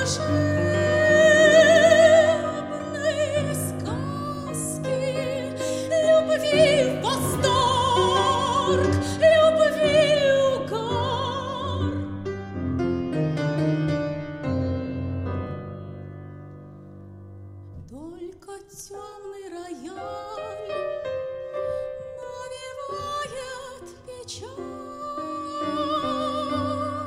волшебной сказки, любви восторг, любви угар. Только темный рояль навевает печаль.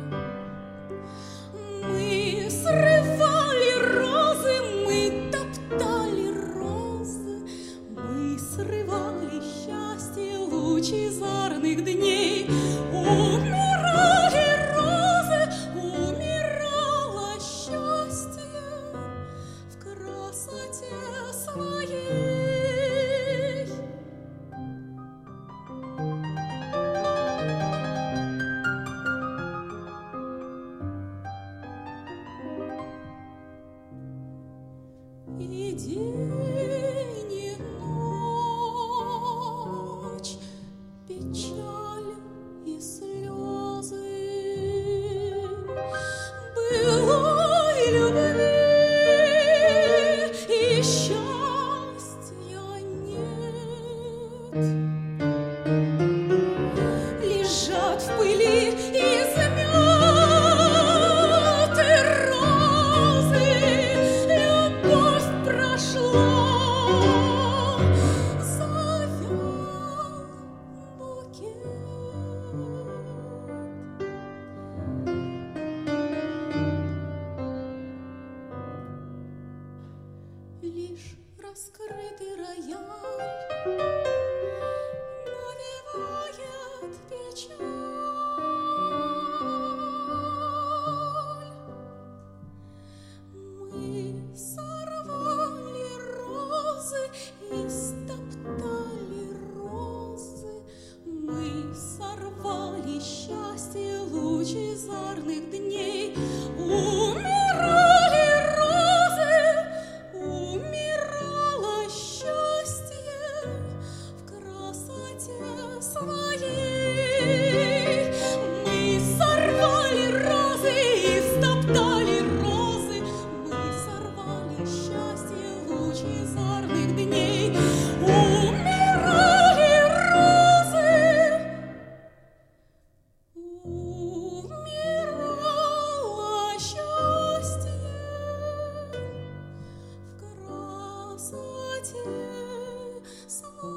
Мы срывали розы, мы топтали розы, мы срывали счастье лучезарных дней. Умирали розы, умирало счастье в красоте своей. И день, и ночь, печаль и слезы былой любви и счастья нет. Лежат в пыли и измяты розы, любовь прошла, завял букет. Лишь раскрытый рояль навевает печаль. Мы сорвали розы и стоптали розы, мы сорвали счастье лучезарных дней. Умирали розы, умирало счастье в красоте своей. Мы сорвали розы и стоптали розы, мы сорвали счастье лучезарных дней. Умирали розы, умирало счастье в красоте своей.